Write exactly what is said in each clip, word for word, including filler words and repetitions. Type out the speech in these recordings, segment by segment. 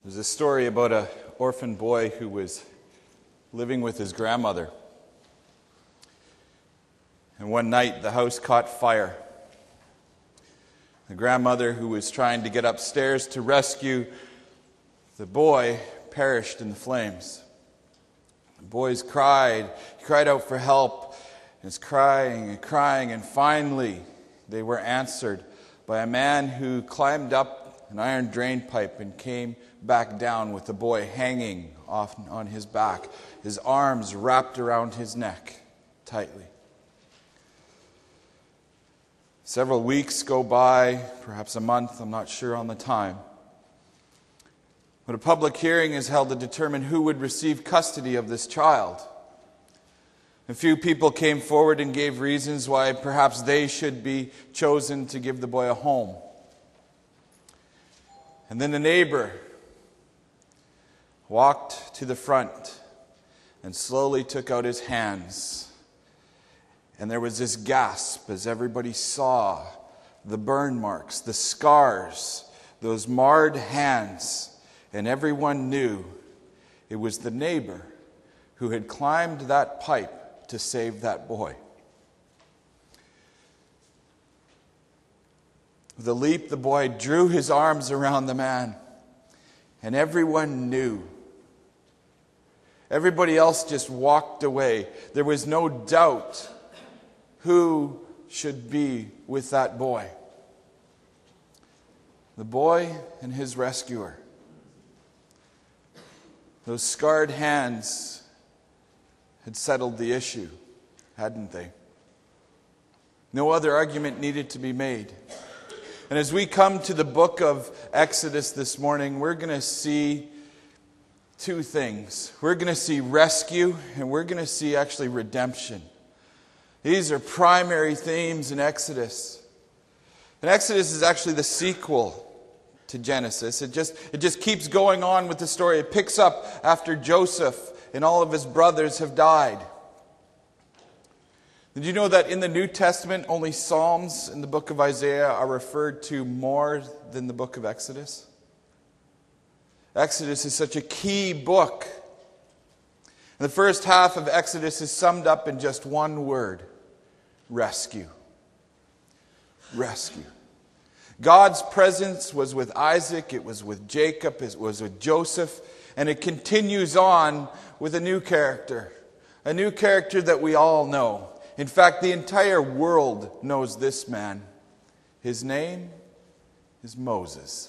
There's a story about an orphan boy who was living with his grandmother. And one night the house caught fire. The grandmother, who was trying to get upstairs to rescue the boy, perished in the flames. The boys cried. He cried out for help. And was crying and crying, and finally they were answered by a man who climbed up an iron drain pipe and came back down with the boy hanging off on his back, his arms wrapped around his neck tightly. Several weeks go by, perhaps a month, I'm not sure on the time. But a public hearing is held to determine who would receive custody of this child. A few people came forward and gave reasons why perhaps they should be chosen to give the boy a home. And then a neighbor walked to the front and slowly took out his hands. And there was this gasp as everybody saw the burn marks, the scars, those marred hands. And everyone knew it was the neighbor who had climbed that pipe to save that boy. With a leap, the boy drew his arms around the man. And everyone knew. Everybody else just walked away. There was no doubt who should be with that boy. The boy and his rescuer. Those scarred hands had settled the issue, hadn't they? No other argument needed to be made. And as we come to the book of Exodus this morning, we're going to see two things. We're going to see rescue, and we're going to see actually redemption. These are primary themes in Exodus. And Exodus is actually the sequel to Genesis. It just, it just keeps going on with the story. It picks up after Joseph and all of his brothers have died. Did you know that in the New Testament, only Psalms in the book of Isaiah are referred to more than the book of Exodus? Exodus is such a key book. And the first half of Exodus is summed up in just one word: rescue. Rescue. God's presence was with Isaac, it was with Jacob, it was with Joseph, and it continues on with a new character. A new character that we all know. In fact, the entire world knows this man. His name is Moses.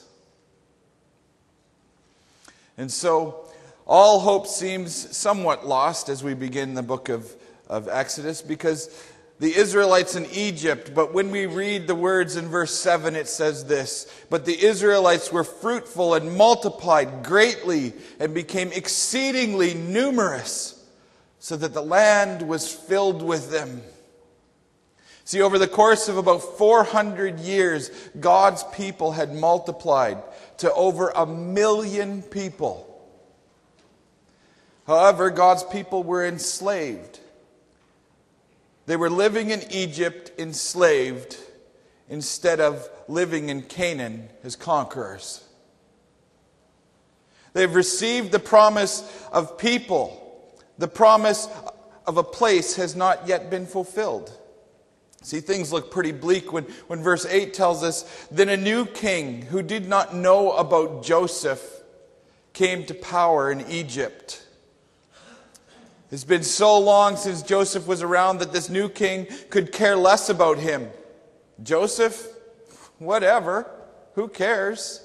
And so, all hope seems somewhat lost as we begin the book of, of Exodus, because the Israelites in Egypt, but when we read the words in verse seven, it says this: "But the Israelites were fruitful and multiplied greatly and became exceedingly numerous, so that the land was filled with them." See, over the course of about four hundred years, God's people had multiplied to over a million people. However, God's people were enslaved. They were living in Egypt enslaved instead of living in Canaan as conquerors. They've received the promise of people. The promise of a place has not yet been fulfilled. See, things look pretty bleak when, when verse eight tells us, "Then a new king who did not know about Joseph came to power in Egypt." It's been so long since Joseph was around that this new king could care less about him. Joseph? Whatever. Who cares?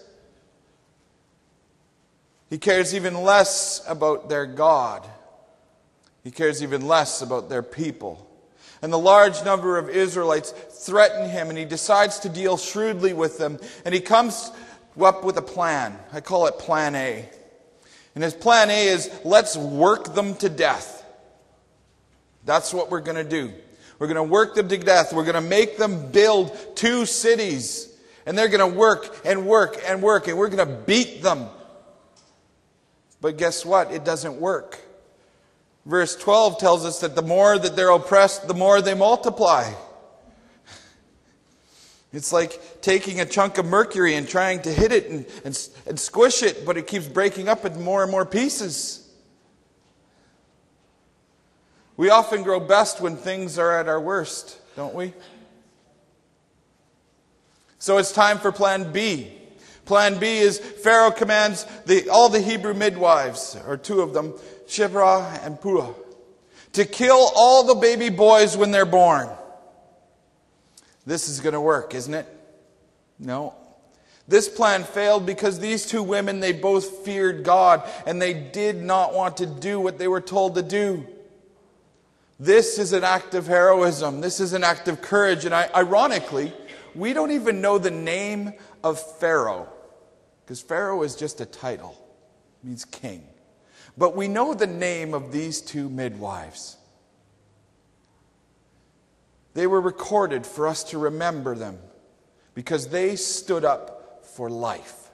He cares even less about their God. He cares even less about their people. And the large number of Israelites threaten him, and he decides to deal shrewdly with them. And he comes up with a plan. I call it Plan A. And his Plan A is, let's work them to death. That's what we're going to do. We're going to work them to death. We're going to make them build two cities. And they're going to work and work and work. And we're going to beat them. But guess what? It doesn't work. Verse twelve tells us that the more that they're oppressed, the more they multiply. It's like taking a chunk of mercury and trying to hit it and, and, and squish it, but it keeps breaking up into more and more pieces. We often grow best when things are at our worst, don't we? So it's time for plan B. Plan B is Pharaoh commands the, all the Hebrew midwives, or two of them, Shiphrah and Puah, to kill all the baby boys when they're born. This is going to work, isn't it? No. This plan failed because these two women, they both feared God and they did not want to do what they were told to do. This is an act of heroism. This is an act of courage. And I, ironically, we don't even know the name of Pharaoh, because Pharaoh is just a title. It means king. But we know the name of these two midwives. They were recorded for us to remember them because they stood up for life.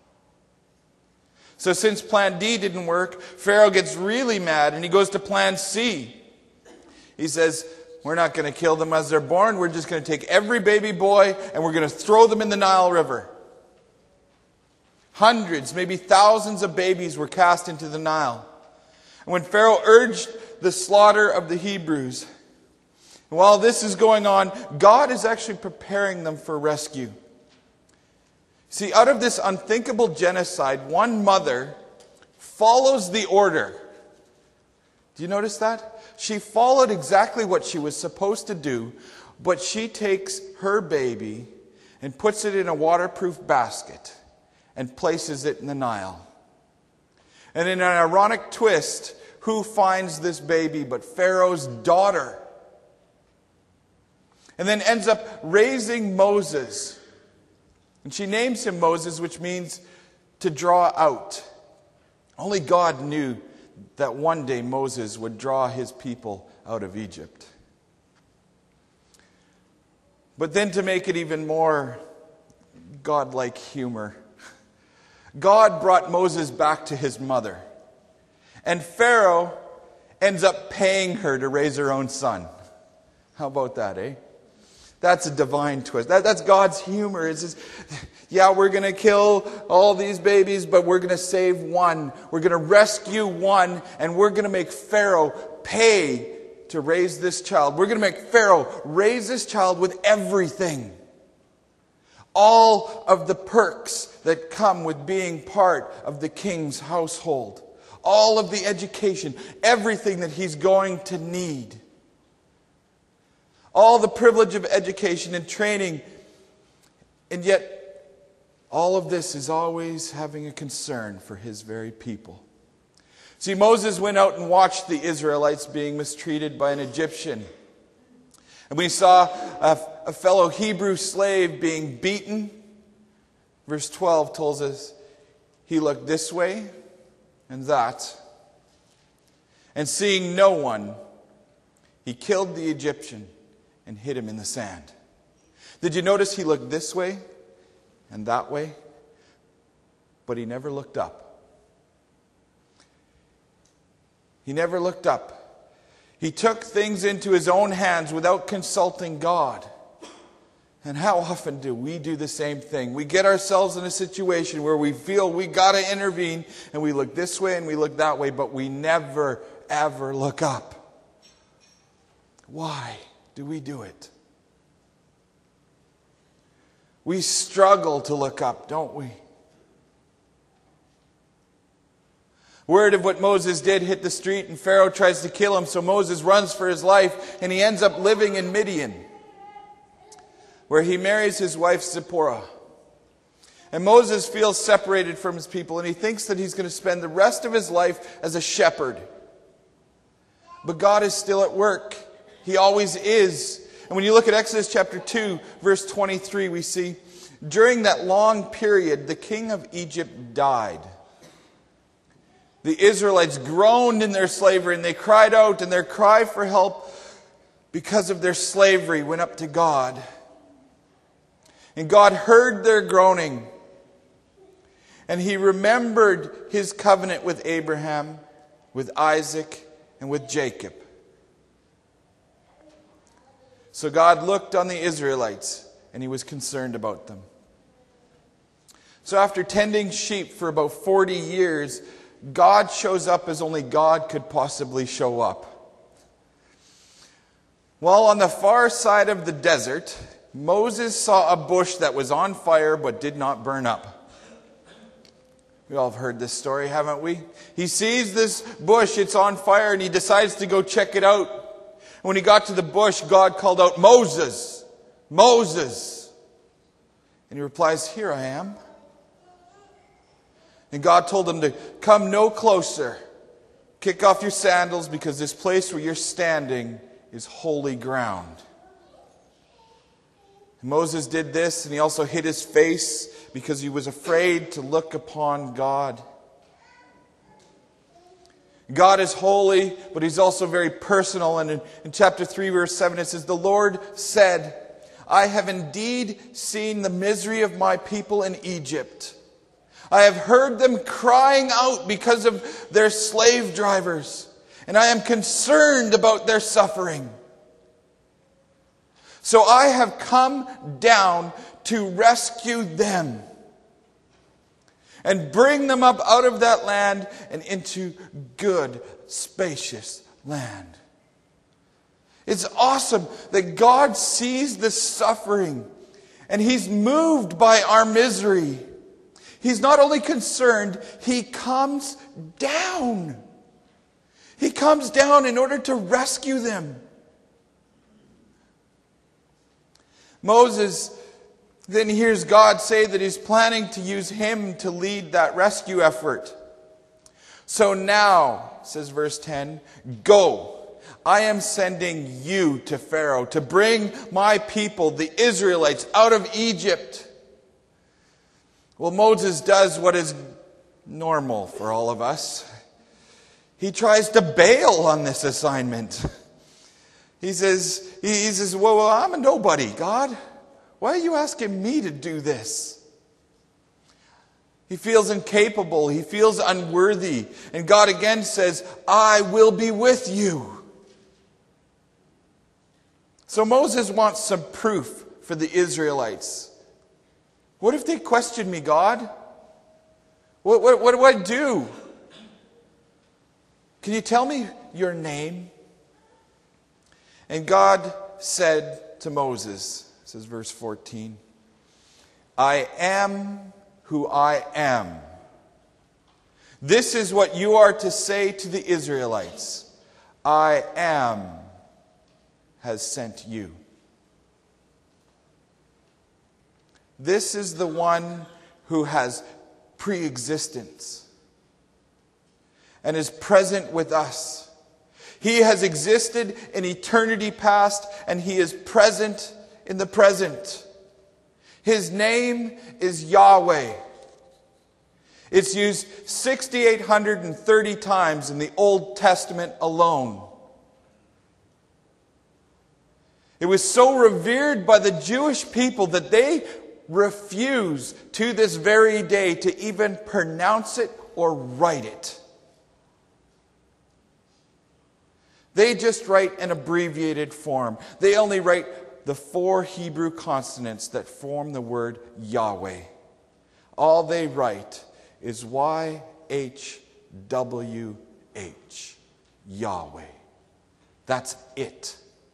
So since plan D didn't work, Pharaoh gets really mad and he goes to plan C. He says, we're not going to kill them as they're born. We're just going to take every baby boy and we're going to throw them in the Nile River. Hundreds, maybe thousands of babies were cast into the Nile. And when Pharaoh urged the slaughter of the Hebrews, and while this is going on, God is actually preparing them for rescue. See, out of this unthinkable genocide, one mother follows the order. Do you notice that? She followed exactly what she was supposed to do, but she takes her baby and puts it in a waterproof basket and places it in the Nile. And in an ironic twist, who finds this baby but Pharaoh's daughter? And then ends up raising Moses. And she names him Moses, which means to draw out. Only God knew that one day Moses would draw his people out of Egypt. But then to make it even more godlike humor, God brought Moses back to his mother. And Pharaoh ends up paying her to raise her own son. How about that, eh? That's a divine twist. That, that's God's humor. It's just, yeah, we're going to kill all these babies, but we're going to save one. We're going to rescue one, and we're going to make Pharaoh pay to raise this child. We're going to make Pharaoh raise this child with everything. All of the perks that come with being part of the king's household. All of the education, everything that he's going to need. All the privilege of education and training. And yet, all of this is always having a concern for his very people. See, Moses went out and watched the Israelites being mistreated by an Egyptian. And we saw a, a fellow Hebrew slave being beaten. Verse twelve tells us he looked this way and that. And seeing no one, he killed the Egyptian and hid him in the sand. Did you notice he looked this way and that way? But he never looked up. He never looked up. He took things into his own hands without consulting God. And how often do we do the same thing? We get ourselves in a situation where we feel we got to intervene, and we look this way and we look that way, but we never, ever look up. Why do we do it? We struggle to look up, don't we? Word of what Moses did hit the street, and Pharaoh tries to kill him, so Moses runs for his life, and he ends up living in Midian, where he marries his wife Zipporah. And Moses feels separated from his people, and he thinks that he's going to spend the rest of his life as a shepherd. But God is still at work. He always is. And when you look at Exodus chapter two, verse twenty-three, we see, during that long period, the king of Egypt died. The Israelites groaned in their slavery, and they cried out, and their cry for help because of their slavery went up to God. And God heard their groaning, and He remembered His covenant with Abraham, with Isaac, and with Jacob. So God looked on the Israelites and he was concerned about them. So after tending sheep for about forty years, God shows up as only God could possibly show up. While on the far side of the desert, Moses saw a bush that was on fire but did not burn up. We all have heard this story, haven't we? He sees this bush, it's on fire, and he decides to go check it out. And when he got to the bush, God called out, "Moses, Moses." And he replies, "Here I am." And God told him to come no closer. Kick off your sandals, because this place where you're standing is holy ground. And Moses did this, and he also hid his face because he was afraid to look upon God. God is holy, but he's also very personal. And in, in chapter three, verse seven, it says, "The Lord said, I have indeed seen the misery of my people in Egypt. I have heard them crying out because of their slave drivers, and I am concerned about their suffering. So I have come down to rescue them and bring them up out of that land and into good, spacious land." It's awesome that God sees the suffering and he's moved by our misery. He's not only concerned, he comes down. He comes down in order to rescue them. Moses then hears God say that he's planning to use him to lead that rescue effort. "So now," says verse ten, "go. I am sending you to Pharaoh to bring my people, the Israelites, out of Egypt." Well, Moses does what is normal for all of us. He tries to bail on this assignment. He says, he says, well, well, I'm a nobody, God. Why are you asking me to do this? He feels incapable. He feels unworthy. And God again says, "I will be with you." So Moses wants some proof for the Israelites. What if they question me, God? What, what, what do I do? Can you tell me your name? And God said to Moses, says verse fourteen, "I am who I am. This is what you are to say to the Israelites. I am has sent you." This is the one who has pre-existence and is present with us. He has existed in eternity past, and he is present in the present. His name is Yahweh. It's used six thousand eight hundred thirty times in the Old Testament alone. It was so revered by the Jewish people that they refuse to this very day to even pronounce it or write it. They just write an abbreviated form. They only write the four Hebrew consonants that form the word Yahweh. All they write is Y H W H. Yahweh. That's it.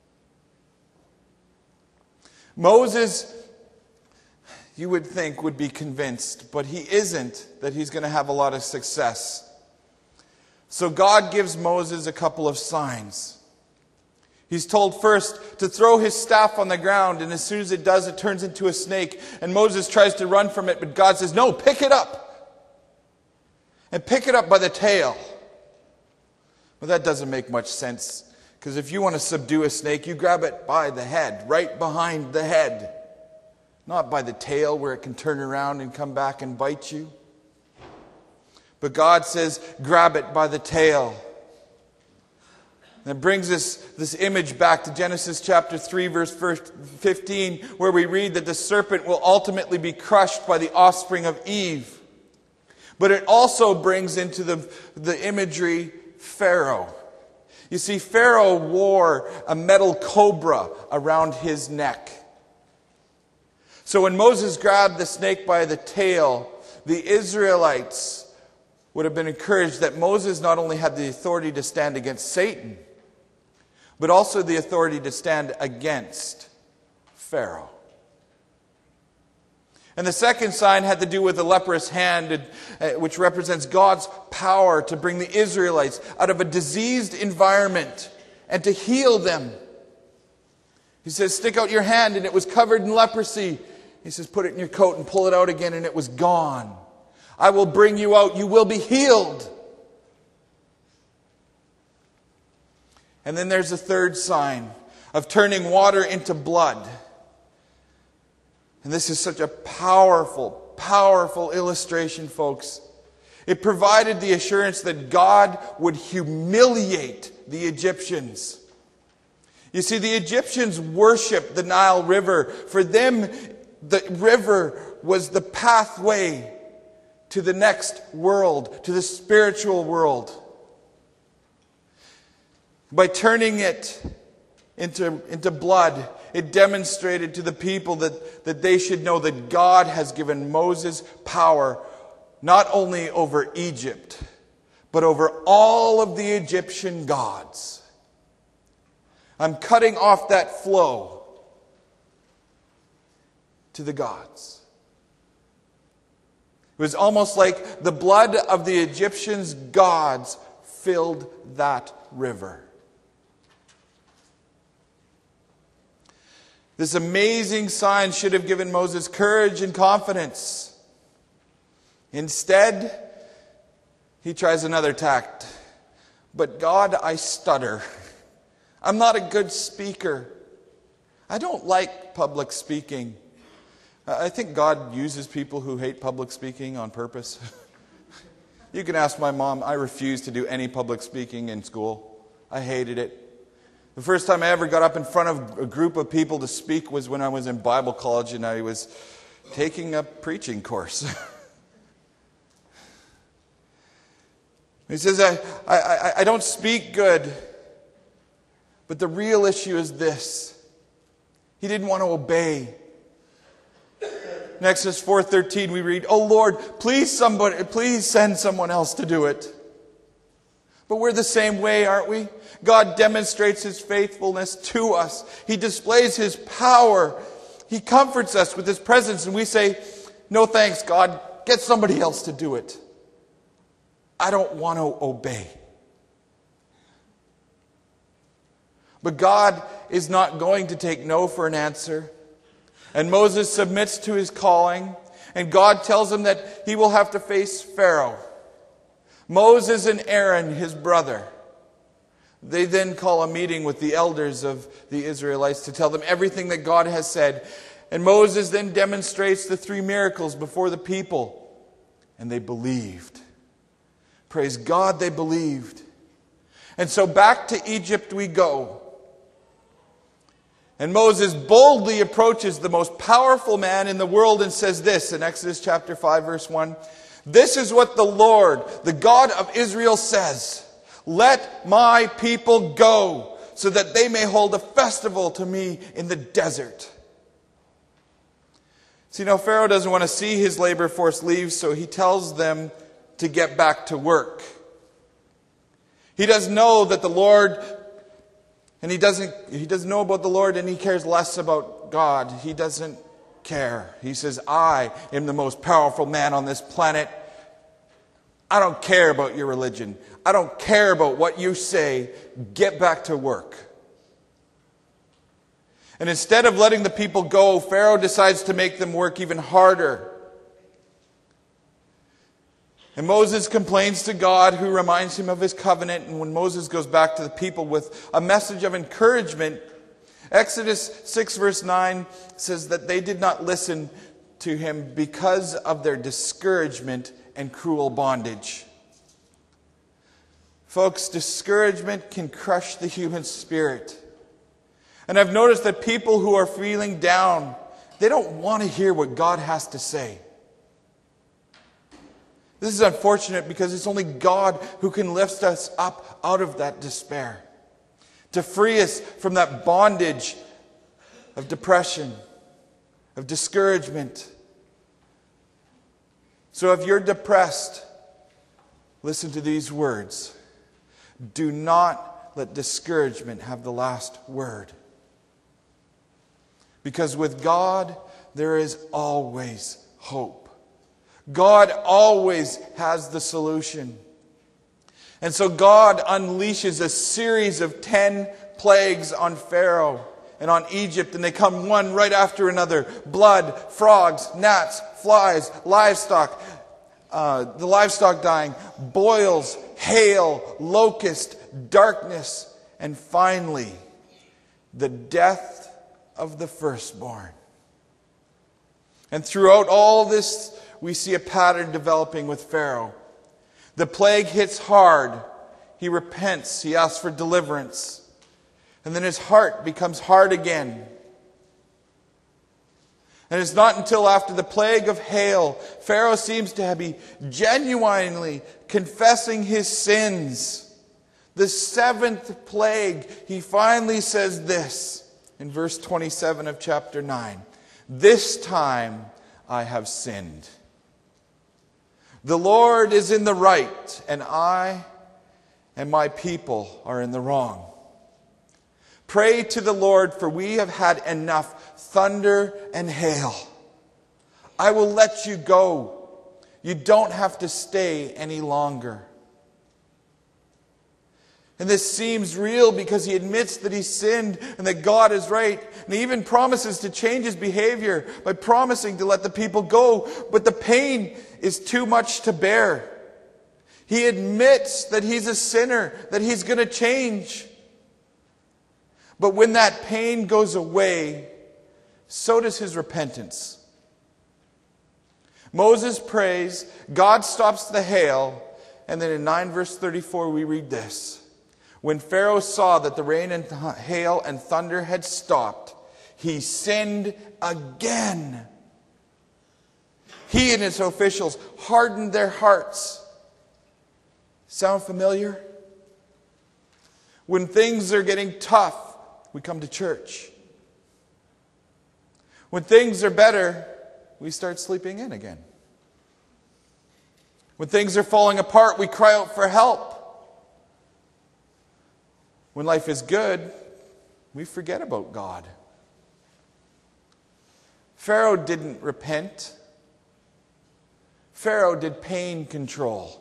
Moses, you would think, would be convinced, but he isn't that he's going to have a lot of success. So God gives Moses a couple of signs. He's told first to throw his staff on the ground, and as soon as it does, it turns into a snake. And Moses tries to run from it, but God says, "No, pick it up. And pick it up by the tail." Well, that doesn't make much sense, because if you want to subdue a snake, you grab it by the head, right behind the head. Not by the tail where it can turn around and come back and bite you. But God says, grab it by the tail. And it brings us this image back to Genesis chapter three, verse fifteen, where we read that the serpent will ultimately be crushed by the offspring of Eve. But it also brings into the, the imagery Pharaoh. You see, Pharaoh wore a metal cobra around his neck. So when Moses grabbed the snake by the tail, the Israelites would have been encouraged that Moses not only had the authority to stand against Satan, but also the authority to stand against Pharaoh. And the second sign had to do with the leprous hand, which represents God's power to bring the Israelites out of a diseased environment and to heal them. He says, stick out your hand, and it was covered in leprosy. He says, put it in your coat and pull it out again, and it was gone. I will bring you out. You will be healed. And then there's a third sign of turning water into blood. And this is such a powerful, powerful illustration, folks. It provided the assurance that God would humiliate the Egyptians. You see, the Egyptians worshiped the Nile River. For them, the river was the pathway to the next world, to the spiritual world. By turning it into, into blood, it demonstrated to the people that, that they should know that God has given Moses power not only over Egypt, but over all of the Egyptian gods. I'm cutting off that flow to the gods. It was almost like the blood of the Egyptians' gods filled that river. This amazing sign should have given Moses courage and confidence. Instead, he tries another tact. But God, I stutter. I'm not a good speaker. I don't like public speaking. I think God uses people who hate public speaking on purpose. You can ask my mom. I refused to do any public speaking in school. I hated it. The first time I ever got up in front of a group of people to speak was when I was in Bible college and I was taking a preaching course. He says, I, I, I don't speak good. But the real issue is this. He didn't want to obey. In Exodus four thirteen we read, "Oh Lord, please somebody, please send someone else to do it." But we're the same way, aren't we? God demonstrates His faithfulness to us. He displays His power. He comforts us with His presence. And we say, no thanks, God. Get somebody else to do it. I don't want to obey. But God is not going to take no for an answer. And Moses submits to his calling. And God tells him that he will have to face Pharaoh. Moses and Aaron, his brother, they then call a meeting with the elders of the Israelites to tell them everything that God has said. And Moses then demonstrates the three miracles before the people. And they believed. Praise God, they believed. And so back to Egypt we go. And Moses boldly approaches the most powerful man in the world and says this in Exodus chapter five, verse one. This is what the Lord, the God of Israel, says. Let my people go so that they may hold a festival to me in the desert. See, now Pharaoh doesn't want to see his labor force leave, so he tells them to get back to work. He doesn't know that the Lord, and he doesn't, he doesn't know about the Lord, and he cares less about God. He doesn't care. He says, I am the most powerful man on this planet. I don't care about your religion. I don't care about what you say. Get back to work. And instead of letting the people go, Pharaoh decides to make them work even harder. And Moses complains to God, who reminds him of his covenant. And when Moses goes back to the people with a message of encouragement, Exodus six verse nine says that they did not listen to him because of their discouragement and cruel bondage. Folks, discouragement can crush the human spirit. And I've noticed that people who are feeling down, they don't want to hear what God has to say. This is unfortunate because it's only God who can lift us up out of that despair, to free us from that bondage of depression, of discouragement. So if you're depressed, listen to these words. Do not let discouragement have the last word. Because with God, there is always hope. God always has the solution. And so God unleashes a series of ten plagues on Pharaoh and on Egypt, and they come one right after another. Blood, frogs, gnats, flies, livestock, uh, the livestock dying, boils, hail, locust, darkness, and finally, the death of the firstborn. And throughout all this, we see a pattern developing with Pharaoh. The plague hits hard. He repents. He asks for deliverance. And then his heart becomes hard again. And it's not until after the plague of hail, Pharaoh seems to be genuinely confessing his sins. The seventh plague, he finally says this in verse twenty-seven of chapter nine. This time I have sinned. The Lord is in the right, and I and my people are in the wrong. Pray to the Lord, for we have had enough thunder and hail. I will let you go. You don't have to stay any longer. And this seems real because he admits that he sinned and that God is right. And he even promises to change his behavior by promising to let the people go. But the pain is too much to bear. He admits that he's a sinner, that he's going to change. But when that pain goes away, so does his repentance. Moses prays, God stops the hail, and then in nine verse thirty-four we read this. When Pharaoh saw that the rain and hail and thunder had stopped, he sinned again. He and his officials hardened their hearts. Sound familiar? When things are getting tough, we come to church. When things are better, we start sleeping in again. When things are falling apart, we cry out for help. When life is good, we forget about God. Pharaoh didn't repent. Pharaoh did pain control.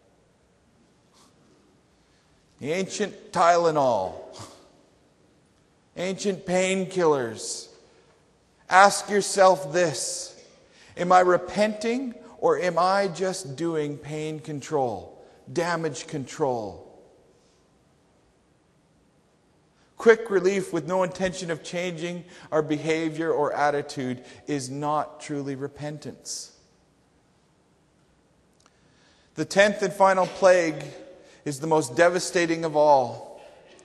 The ancient Tylenol. Ancient painkillers. Ask yourself this. Am I repenting or am I just doing pain control, damage control? Quick relief with no intention of changing our behavior or attitude is not truly repentance. The tenth and final plague is the most devastating of all.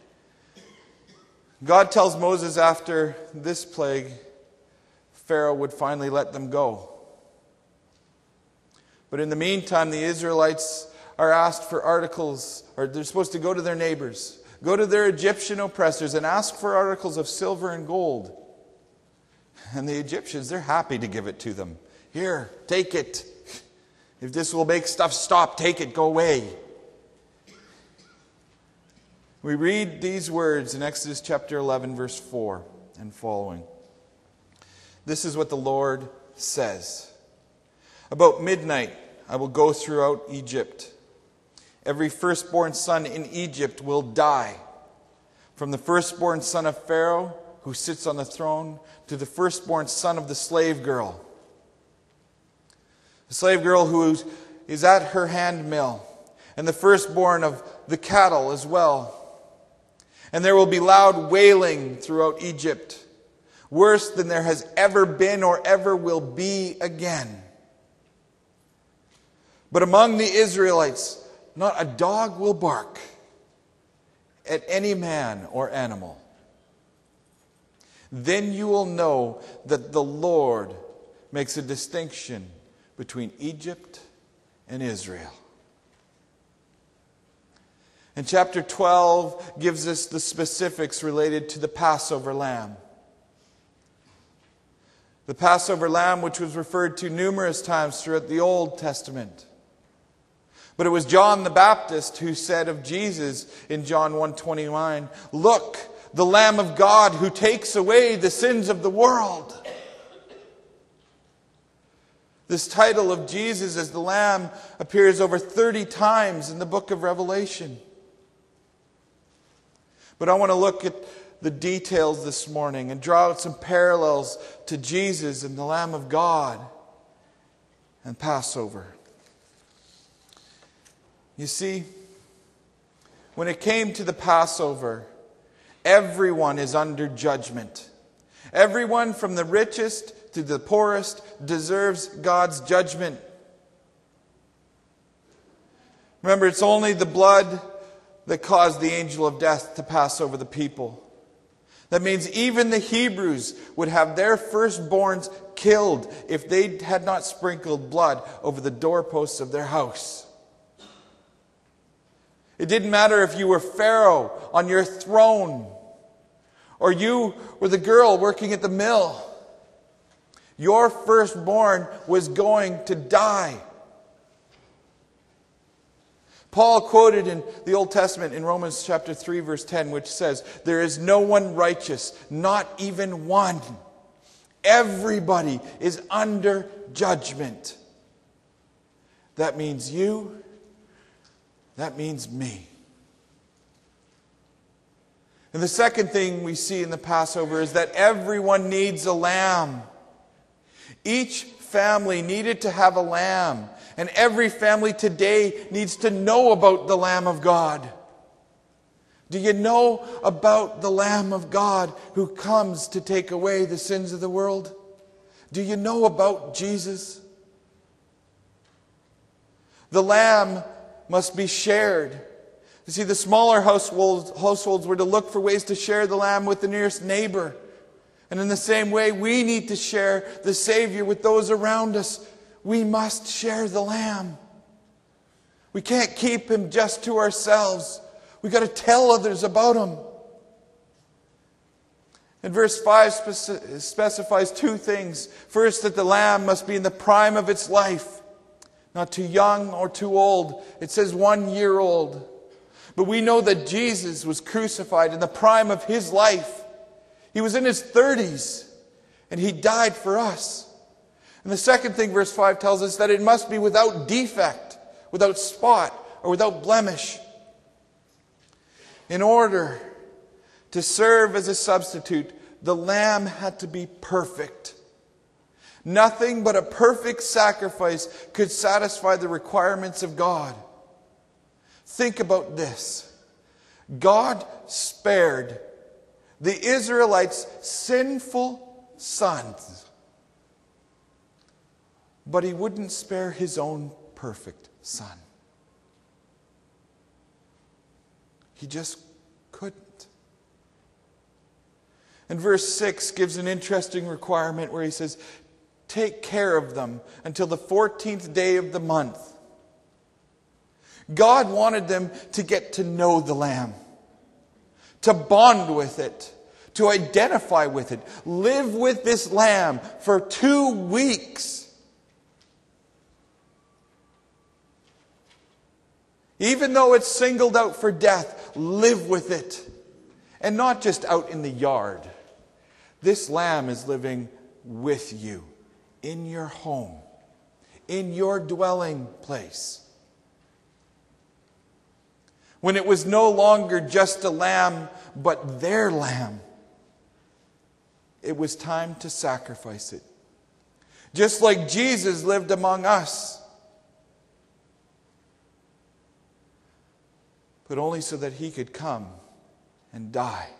God tells Moses after this plague, Pharaoh would finally let them go. But in the meantime, the Israelites are asked for articles, or they're supposed to go to their neighbors, go to their Egyptian oppressors and ask for articles of silver and gold. And the Egyptians, they're happy to give it to them. Here, take it. If this will make stuff stop, take it, go away. We read these words in Exodus chapter eleven, verse four and following. This is what the Lord says. About midnight, I will go throughout Egypt. Every firstborn son in Egypt will die. From the firstborn son of Pharaoh, who sits on the throne, to the firstborn son of the slave girl. The slave girl who is at her handmill, and the firstborn of the cattle as well. And there will be loud wailing throughout Egypt, worse than there has ever been or ever will be again. But among the Israelites, not a dog will bark at any man or animal. Then you will know that the Lord makes a distinction between Egypt and Israel. And chapter twelve gives us the specifics related to the Passover lamb. The Passover lamb, which was referred to numerous times throughout the Old Testament. But it was John the Baptist who said of Jesus in John one twenty-nine, "Look, the Lamb of God who takes away the sins of the world." This title of Jesus as the Lamb appears over thirty times in the book of Revelation. But I want to look at the details this morning and draw out some parallels to Jesus and the Lamb of God and Passover. You see, when it came to the Passover, everyone is under judgment. Everyone from the richest to the poorest deserves God's judgment. Remember, it's only the blood that caused the angel of death to pass over the people. That means even the Hebrews would have their firstborns killed if they had not sprinkled blood over the doorposts of their house. It didn't matter if you were Pharaoh on your throne or you were the girl working at the mill. Your firstborn was going to die. Paul quoted in the Old Testament in Romans chapter three verse ten, which says, "There is no one righteous, not even one. Everybody is under judgment." That means you. That means me. And the second thing we see in the Passover is that everyone needs a lamb. Each family needed to have a lamb. And every family today needs to know about the Lamb of God. Do you know about the Lamb of God who comes to take away the sins of the world? Do you know about Jesus? The lamb must be shared. You see, the smaller households, households were to look for ways to share the lamb with the nearest neighbor. And in the same way, we need to share the Savior with those around us. We must share the lamb. We can't keep him just to ourselves. We've got to tell others about him. And verse five speci- specifies two things. First, that the lamb must be in the prime of its life. Not too young or too old. It says one year old. But we know that Jesus was crucified in the prime of his life. He was in his thirties. And he died for us. And the second thing verse five tells us that it must be without defect, without spot, or without blemish. In order to serve as a substitute, the lamb had to be perfect. Nothing but a perfect sacrifice could satisfy the requirements of God. Think about this. God spared the Israelites' sinful sons, but he wouldn't spare his own perfect son. He just couldn't. And verse six gives an interesting requirement where he says, "Take care of them until the fourteenth day of the month." God wanted them to get to know the lamb, to bond with it, to identify with it, live with this lamb for two weeks. Even though it's singled out for death, live with it. And not just out in the yard. This lamb is living with you, in your home, in your dwelling place. When it was no longer just a lamb, but their lamb, it was time to sacrifice it. Just like Jesus lived among us. But only so that he could come and die.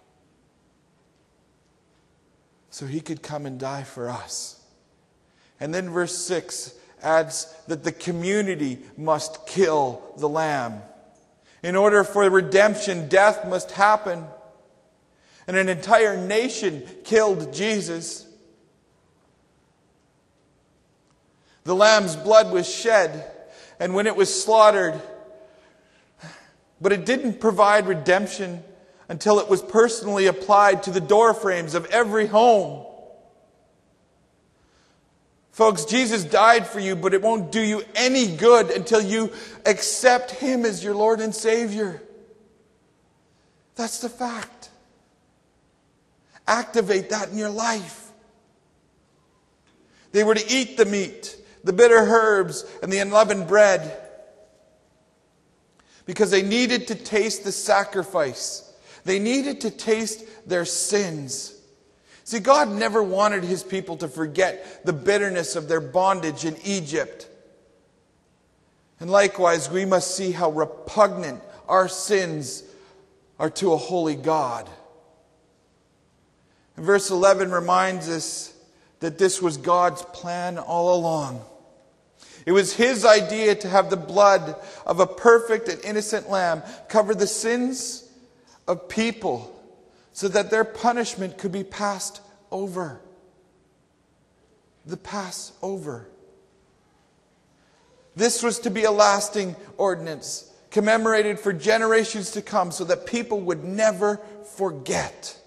So he could come and die for us. And then verse six adds that the community must kill the lamb. In order for redemption, death must happen. And an entire nation killed Jesus. The lamb's blood was shed, and when it was slaughtered, but it didn't provide redemption until it was personally applied to the doorframes of every home. Folks, Jesus died for you, but it won't do you any good until you accept Him as your Lord and Savior. That's the fact. Activate that in your life. They were to eat the meat, the bitter herbs, and the unleavened bread because they needed to taste the sacrifice. They needed to taste their sins. See, God never wanted His people to forget the bitterness of their bondage in Egypt. And likewise, we must see how repugnant our sins are to a holy God. And verse eleven reminds us that this was God's plan all along. It was His idea to have the blood of a perfect and innocent lamb cover the sins of people so that their punishment could be passed over. The Passover. This was to be a lasting ordinance, commemorated for generations to come so that people would never forget.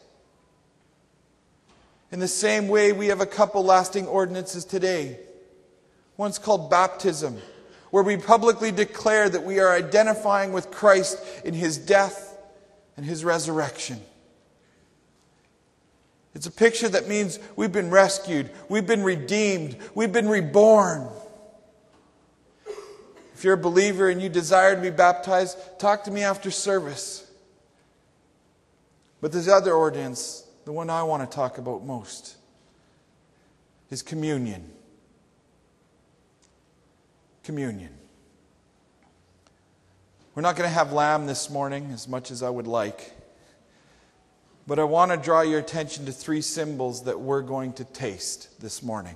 In the same way, we have a couple lasting ordinances today. One's called baptism, where we publicly declare that we are identifying with Christ in His death and His resurrection. It's a picture that means we've been rescued, we've been redeemed, we've been reborn. If you're a believer and you desire to be baptized, talk to me after service. But this other ordinance, the one I want to talk about most, is communion. Communion. We're not going to have lamb this morning as much as I would like. But I want to draw your attention to three symbols that we're going to taste this morning.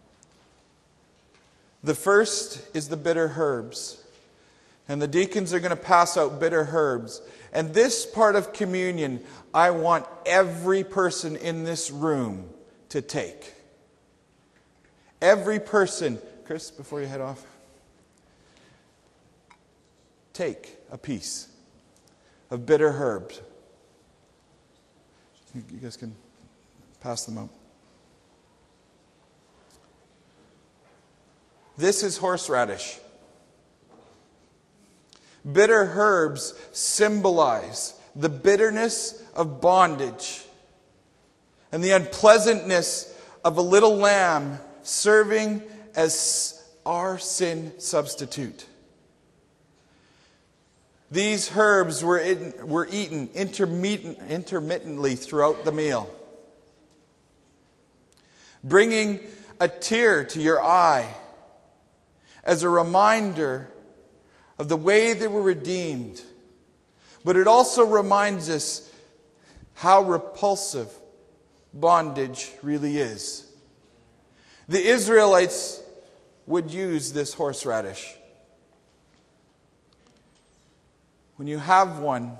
The first is the bitter herbs. And the deacons are going to pass out bitter herbs. And this part of communion, I want every person in this room to take. Every person. Chris, before you head off. Take a piece of bitter herbs. You guys can pass them out. This is horseradish. Bitter herbs symbolize the bitterness of bondage and the unpleasantness of a little lamb serving as our sin substitute. These herbs were, in, were eaten intermittent, intermittently throughout the meal, bringing a tear to your eye as a reminder of the way they were redeemed. But it also reminds us how repulsive bondage really is. The Israelites would use this horseradish. When you have one,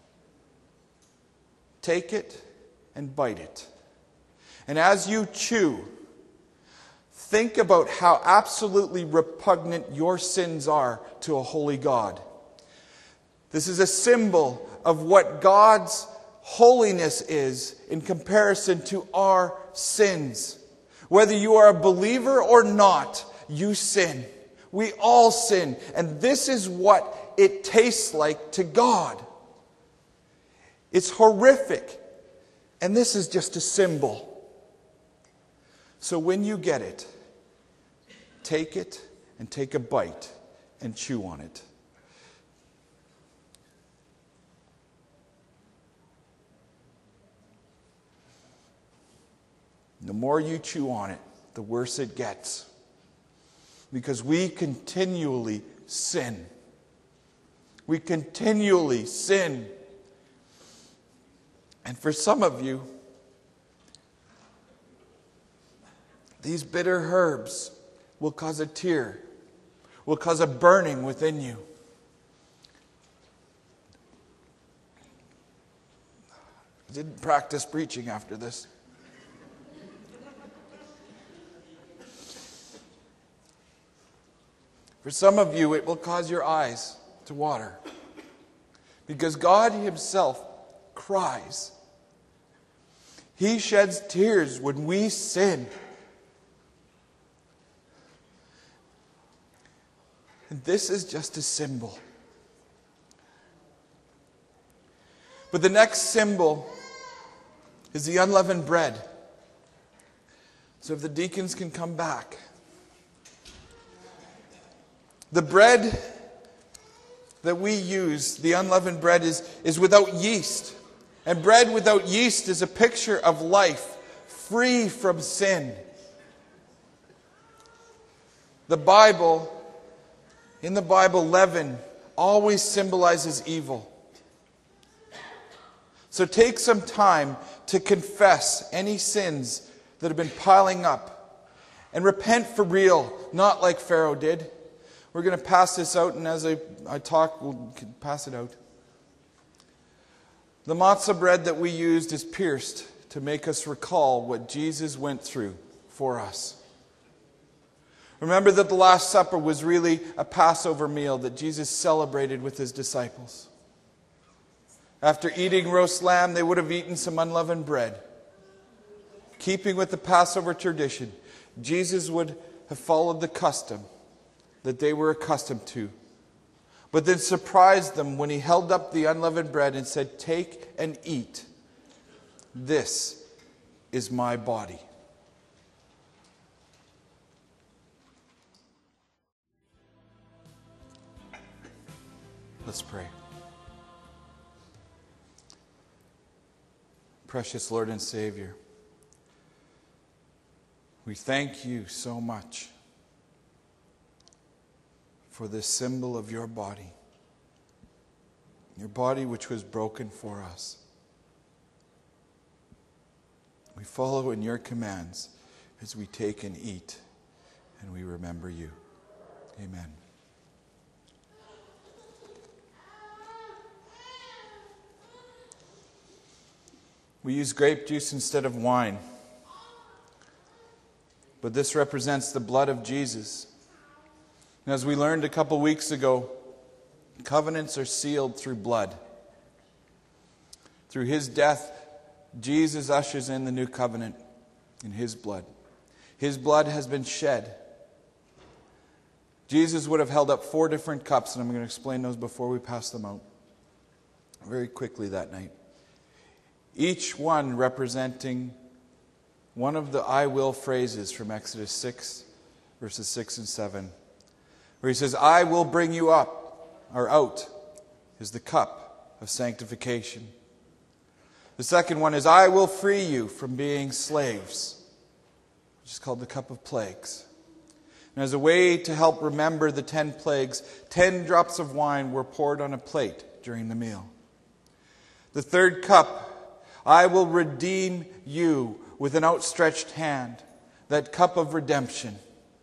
take it and bite it. And as you chew, think about how absolutely repugnant your sins are to a holy God. This is a symbol of what God's holiness is in comparison to our sins. Whether you are a believer or not, you sin. We all sin. And this is what it tastes like to God. It's horrific. And this is just a symbol. So when you get it, take it and take a bite and chew on it. The more you chew on it, the worse it gets. Because we continually sin. We continually sin. And for some of you, these bitter herbs will cause a tear, will cause a burning within you. I didn't practice preaching after this. For some of you, it will cause your eyes to water. Because God Himself cries. He sheds tears when we sin. And this is just a symbol. But the next symbol is the unleavened bread. So if the deacons can come back. The bread that we use, the unleavened bread, is, is without yeast. And bread without yeast is a picture of life, free from sin. The Bible, in the Bible, leaven always symbolizes evil. So take some time to confess any sins that have been piling up. And repent for real, not like Pharaoh did. We're going to pass this out, and as I, I talk, we'll pass it out. The matzah bread that we used is pierced to make us recall what Jesus went through for us. Remember that the Last Supper was really a Passover meal that Jesus celebrated with his disciples. After eating roast lamb, they would have eaten some unleavened bread. Keeping with the Passover tradition, Jesus would have followed the custom that they were accustomed to, but then surprised them when he held up the unleavened bread and said, "Take and eat. This is my body." Let's pray. Precious Lord and Savior, we thank you so much for this symbol of your body, your body which was broken for us. We follow in your commands as we take and eat, and we remember you. Amen. We use grape juice instead of wine, but this represents the blood of Jesus. And as we learned a couple weeks ago, covenants are sealed through blood. Through his death, Jesus ushers in the new covenant in his blood. His blood has been shed. Jesus would have held up four different cups, and I'm going to explain those before we pass them out very quickly that night. Each one representing one of the I will phrases from Exodus six, verses six and seven. Where he says, "I will bring you up," or out, is the cup of sanctification. The second one is, "I will free you from being slaves," which is called the cup of plagues. And as a way to help remember the ten plagues, ten drops of wine were poured on a plate during the meal. The third cup, "I will redeem you with an outstretched hand," that cup of redemption.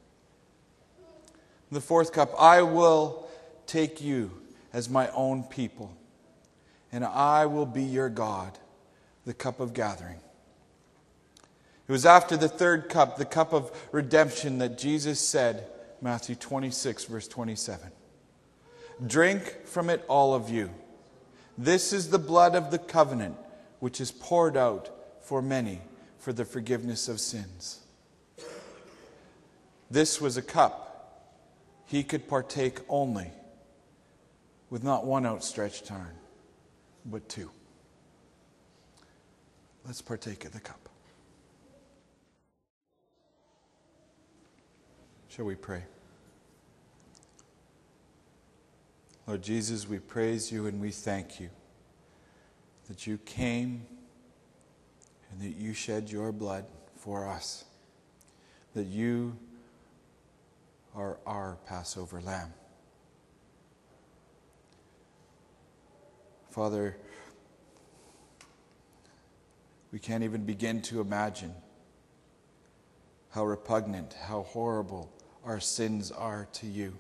The fourth cup, "I will take you as my own people, and I will be your God," the cup of gathering. It was after the third cup, the cup of redemption, that Jesus said, Matthew twenty-six, verse twenty-seven, "Drink from it, all of you. This is the blood of the covenant, which is poured out for many for the forgiveness of sins." This was a cup he could partake only with not one outstretched arm, but two. Let's partake of the cup. Shall we pray? Lord Jesus, we praise you and we thank you that you came and that you shed your blood for us, that you are our Passover lamb. Father, we can't even begin to imagine how repugnant, how horrible our sins are to you.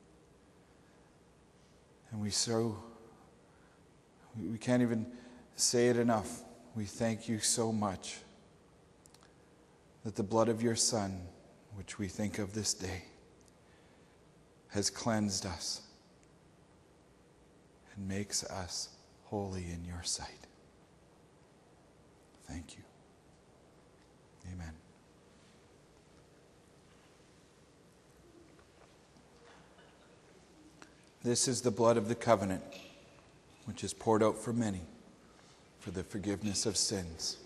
And we so, we can't even say it enough. We thank you so much that the blood of your Son, which we think of this day, has cleansed us and makes us holy in your sight. Thank you. Amen. This is the blood of the covenant, which is poured out for many for the forgiveness of sins.